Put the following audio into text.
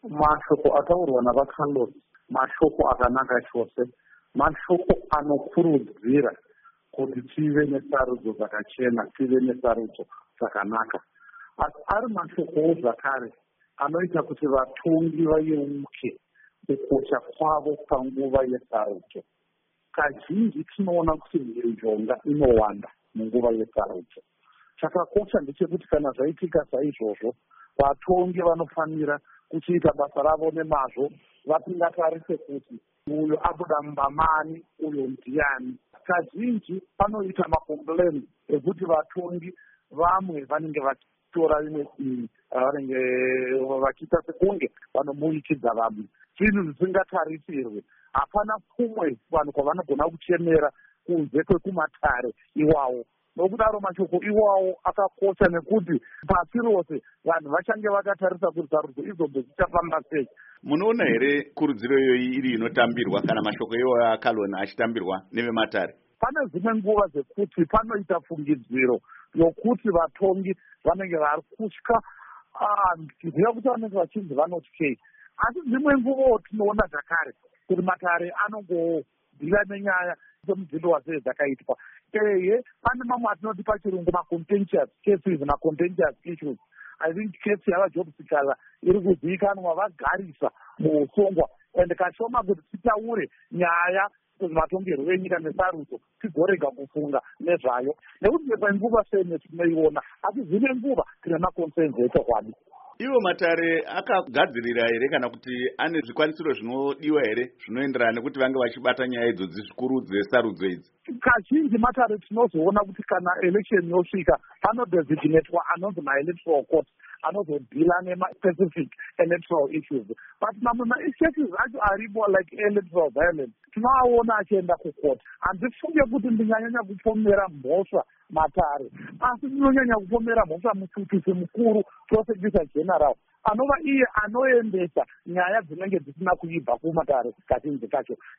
mashoko ataurwa navaCarlos mashoko akanaka chose, mashoko anokurudzira kuti tive nesarudzo dzakachena, tive nesarudzo dzakanaka. Asi ari mashokowo zvakare anoita kuti vatongi vayeuke kukosha kwavo panguva yesarudzo. Kazhinji tinoona kuti mhirizhonga inowanda munguva yesarudzo. Chakakosha ndechekuti kana zvaitika saizvozvo, vatongi vanofanira kuchiita basa ravo nemazvo, vasingatarise kuti uyo abuda mubamani, uyo ndiani. Kazhinji panoita makompleni ekuti vatongi vamwe vanenge vachitora rimwe dii, vanenge vachiita sekunge vanomuikidza vamwe, zvinhu zvisingatarisirwe. Hapana kumwe vanhu kwavanogona kuchemera kunze kwekumatare iwawo. Nokudaro mashoko iwawo akakosha nekuti pasi rose vanhu vachange vakatarisa kuti sarudzo izobve dzichafamba sei. Munoona here kurudziro iyoyi iri inotambirwa kana mashoko iwayo akalona achitambirwa nevematare? Pane dzimwe nguva dzekuti panoita fungidziro yokuti vatongi vanenge vari kutya, ndiziva kuti vanenge vachinzi vanotyei. Asi dzimwe nguvawo tinoona zvakare kuti matare anongodhila nenyaya dzemudzindo wasei dzakaitwa. Pane mamwe atinoti pachirungu macontentious cases, macontentious issues. I think case yavaJob Sikala iri kuzivikanwa vagarisa muusongwa, ende kashoma kuti titaure nyaya matongerwo enyika nesarudzo tigorega kufunga nezvayo, nekuti nepanguva sene tinoiona, asi dzimwe nguva tine maconcerns echokwadi. Ivo matare akagadzirira here kana kuti ane zvikwanisiro zvinodiwa here zvinoenderana nekuti vange vachibata nyaya idzodzi zvikuru dzesarudzo idzi? Kazhinji matare tinozoona kuti kana election yosvika panodesignatewa anonzi maelectoral court anozodhila nemaspecific electoral issues, but mamwe maissues acho aripo like electoral violence tinoaona achienda kucourt. Handifunge kuti ndinyanyanya kupomera mhosva matare, asi ndinonyanya kupomera mhosva mutsvukisi mukuru prosecutor general anova iye anoendesa nyaya dzinenge dzisina kuibva kumatare kazhinji kacho.